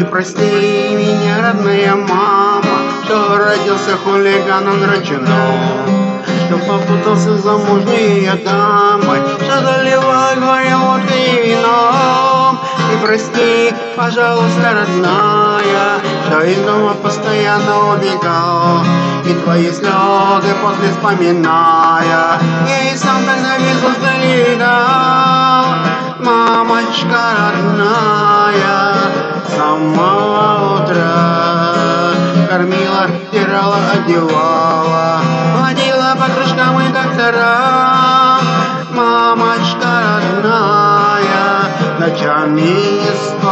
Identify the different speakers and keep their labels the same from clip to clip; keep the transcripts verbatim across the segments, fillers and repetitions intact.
Speaker 1: прости меня, родная мама, что родился хулиганом драчуном, что попутался замужней дамой, что заливал горе водкой и вином. И прости, пожалуйста, родная, что из дома постоянно убегал, и твои слезы после вспоминая, я и сам тогда без устали видал. Мамочка родная, с самого утра кормила, стирала, одевала, водила по кружкам и докторам. Мамочка родная, ночами не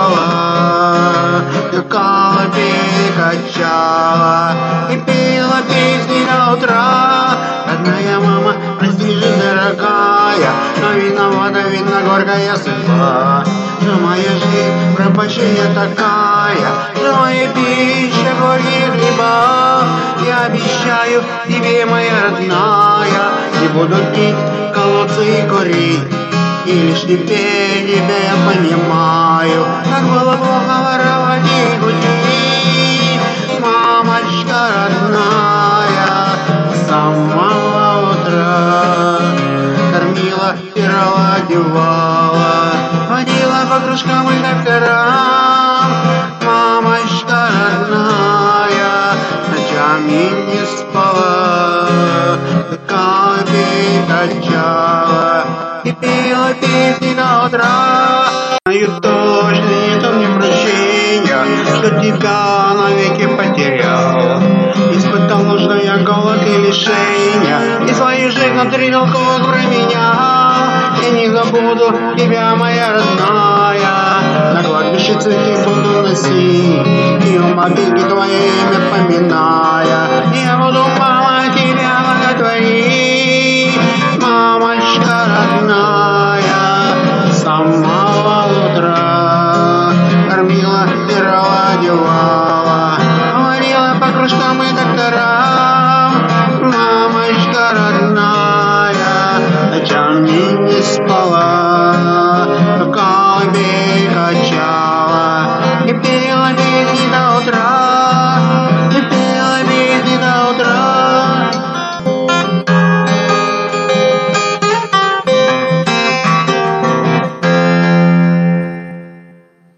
Speaker 1: спала, тыкала, перекачала и пела песни до утра. Родная мама, прости же, дорогая, но виновата, видно, горькая судьба, что моя жизнь пропащая такая, что моя пища горькие хлеба. Я обещаю тебе, моя родная, не буду пить, колоться и курить, и лишь теперь тебя я понимаю, как было плохо воровать и кутить. Мамочка родная, с самого утра кормила, стирала, одевала, водила по кружкам и докторам. Мамочка родная, ночами не спала, тыкала, перекачала и пела песни до утра. Знаю точно, нету мне прощения, что тебя навеки потерял. Испытал нужный я голод и лишения, и свою жизнь внутри толков променял. Я не забуду тебя, моя родная, на кладбище цветы буду носить, и у могилки твое имя поминая.